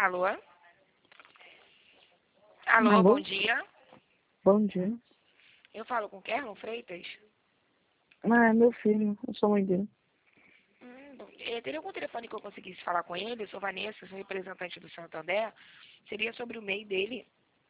Alô? Alô, Alô? bom dia. Bom dia. Eu falo com Kerlon Freitas? Ah, é meu filho, eu sou mãe dele. Teria algum telefone que eu conseguisse falar com ele? Eu sou Vanessa, sou representante do Santander. Seria sobre o MEI dele?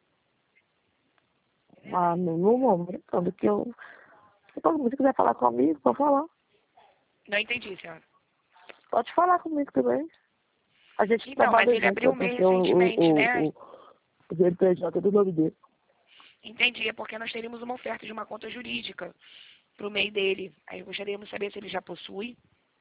Ah, no momento, quando que eu... Se você quiser falar comigo, pode falar. Não entendi, senhora. Pode falar comigo também. A gente Então, mas trabalha ele junto, abriu eu o MEI tenho que ter recentemente, né? o CNPJ do nome dele. Entendi, é porque nós teríamos uma oferta de uma conta jurídica para o MEI dele. Aí gostaríamos de saber se ele já possui.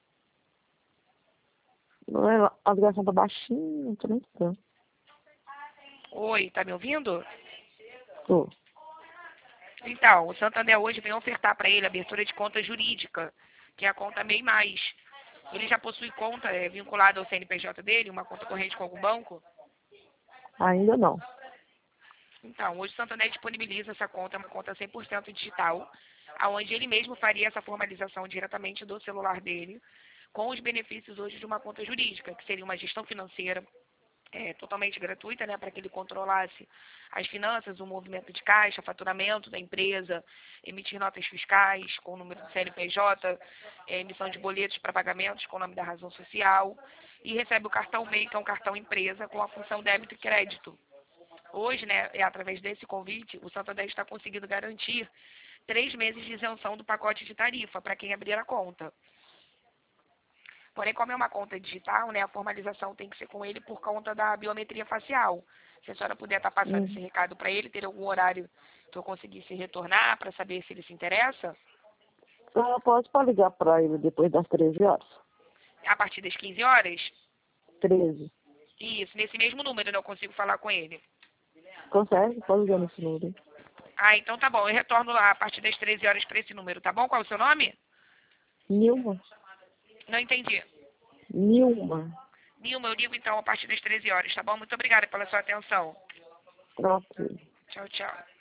Não é, a ligação tá baixinha, não tô nem escutando. Oi, tá me ouvindo? Tô. Então, o Santander hoje vem ofertar para ele a abertura de conta jurídica, que é a conta MEI+. Ele já possui conta vinculada ao CNPJ dele, uma conta corrente com algum banco? Ainda não. Então, hoje o Santander disponibiliza essa conta, uma conta 100% digital, aonde ele mesmo faria essa formalização diretamente do celular dele, com os benefícios hoje de uma conta jurídica, que seria uma gestão financeira totalmente gratuita, né, para que ele controlasse as finanças, o movimento de caixa, faturamento da empresa, emitir notas fiscais com o número do CNPJ, emissão de boletos para pagamentos com o nome da razão social, e recebe o cartão MEI, que é um cartão empresa, com a função débito e crédito. Hoje, né, através desse convite, o Santander está conseguindo garantir 3 meses de isenção do pacote de tarifa para quem abrir a conta. Porém, como é uma conta digital, né, a formalização tem que ser com ele por conta da biometria facial. Se a senhora puder estar passando esse recado para ele, ter algum horário que eu conseguisse retornar para saber se ele se interessa, Eu posso ligar pra ele depois das 13 horas. a partir das 15 horas, 13. isso, nesse mesmo número eu consigo falar com ele. Consegue? Pode ligar nesse número. Ah, então tá bom, eu retorno lá a partir das 13 horas para esse número, tá bom? Qual é o seu nome? Nilma. Não entendi. Nilma. Nilma, eu ligo então a partir das 13 horas, tá bom? Muito obrigada pela sua atenção. Ok. Tchau, tchau.